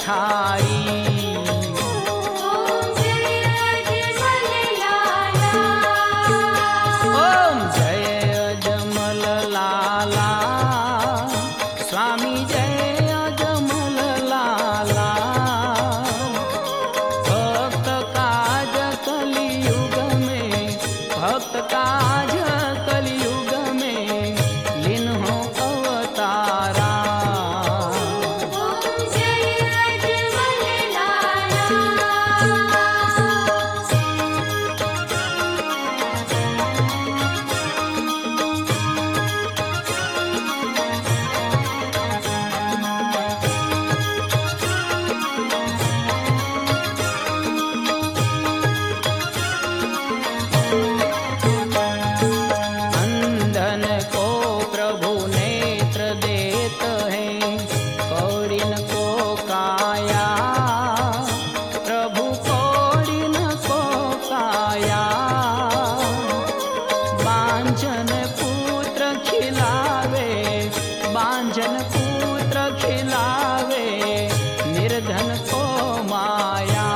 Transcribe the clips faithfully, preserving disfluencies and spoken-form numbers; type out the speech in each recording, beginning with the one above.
पठारी। ओम जय अजमल लाला। ओम जय अजमल लाला, स्वामी जय अजमल लाला। भक्त काज कलियुग में, भक्त काज कलियुग में लीन हो अवतारा। ओम जय अजमल लाला। अंधन को प्रभु नेत्र देत है, कौरिन को काया। प्रभु कौरिन को काया। बांझन पुत्र खिलावे, बांझन पुत्र खिलावे, निर्धन को माया।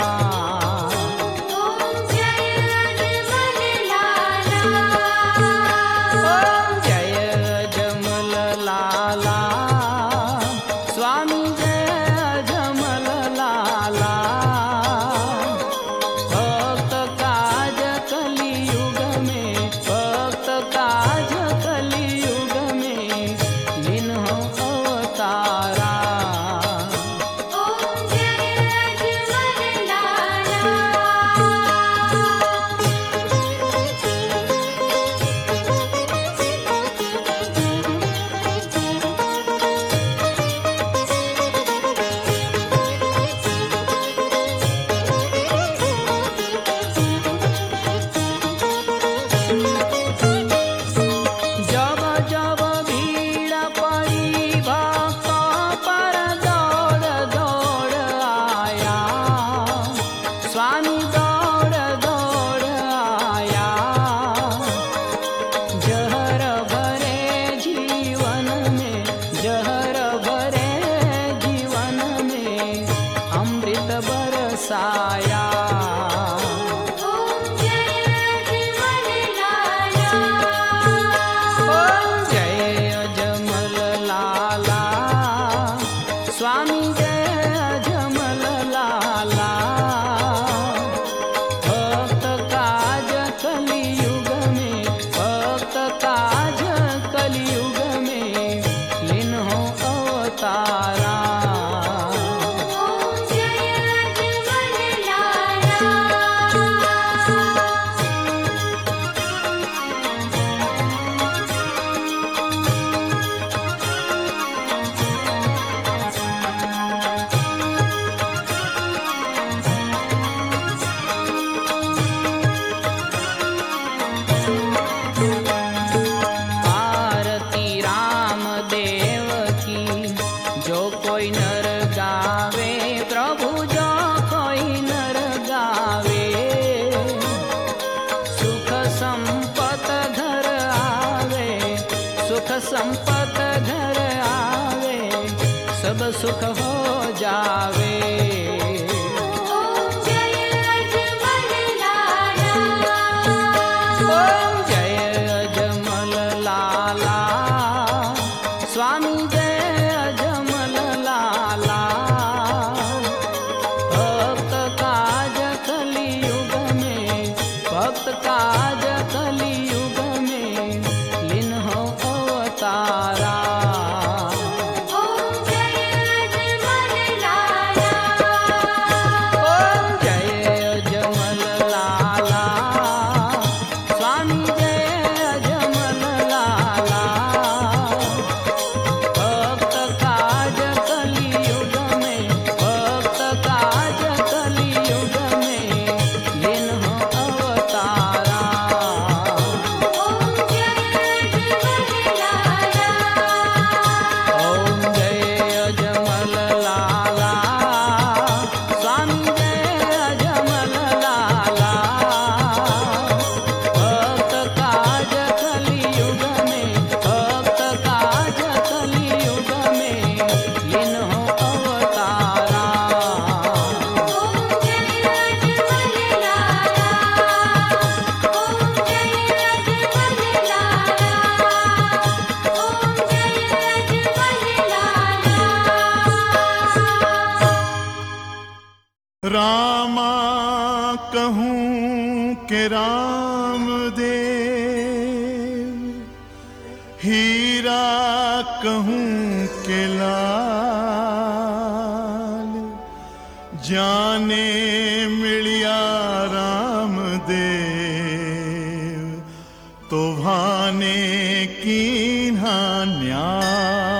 ओम जय अजमल लाला। ओम जय अजमल लाला, स्वामी जय अजमल लाला। भक्त काज कलियुग में, भक्त काज कलियुग में लीन हो अवतारा। ओम जय अजमल लाला। जब जब भीड़ पड़ी भक्त पर दौड़ दौड़ आया, स्वामी दौड़ दौड़ आया। जहर भरे जीवन में, जहर भरे जीवन में अमृत बरसाया। ओम जय अजमल लाला। ओम जय अजमल लाला, स्वामी जय अजमल लाला। भक्त काज कलियुग में, भक्त काज कलियुग में लीन हो अवतारा। ओम जय अजमल लाला। आरती राम देव की जो कोई नर गावे, प्रभु जो कोई नर गावे। सुख संपत घर आवे, सुख संपत घर आवे, सब सुख हो जावे। ओम जय अजमल लाला। ओम जय अजमल लाला, स्वामी जय अजमल लाला। भक्त काज कलियुग में, भक्त काज कलियुग में लीन हो अवतारा। ओम जय रामा कहूँ के राम दे, हीरा कहूँ के लाल, जाने मिलिया राम देव तो भाने कीन्हा न्याल।